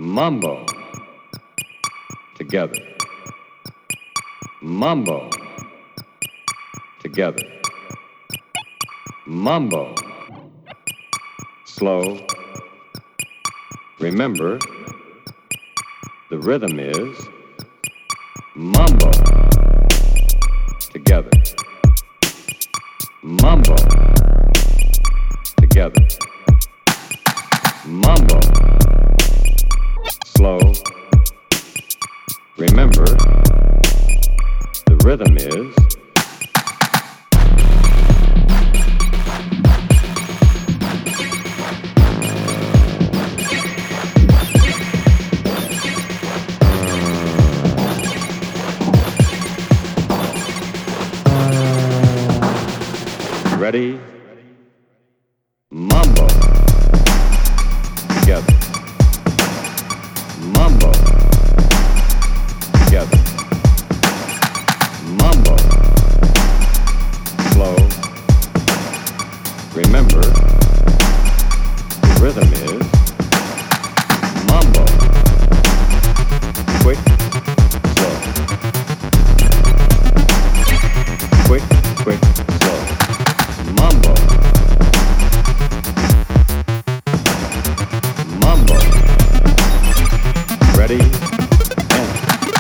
Mambo. Together. Mambo. Together. Mambo. Slow. Remember, the rhythm is mambo. Together. Mambo. Together. Mambo. Slow. Remember, the rhythm is ready, mambo, together, mambo, together, mambo, slow, remember, the rhythm is mambo, quick, slow, quick, quick, slow. Mambo. Mambo. Ready? And.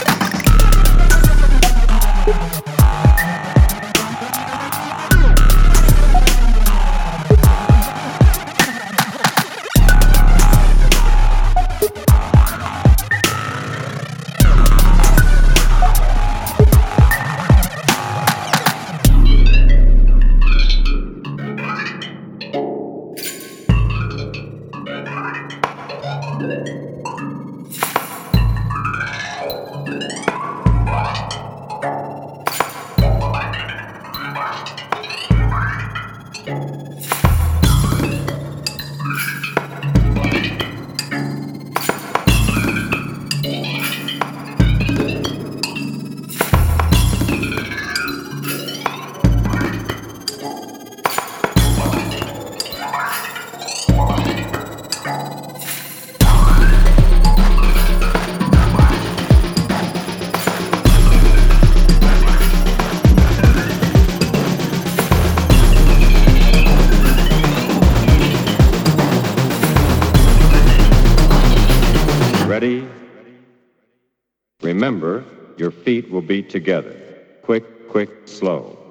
Ready? Remember, your feet will be together. Quick, quick, slow.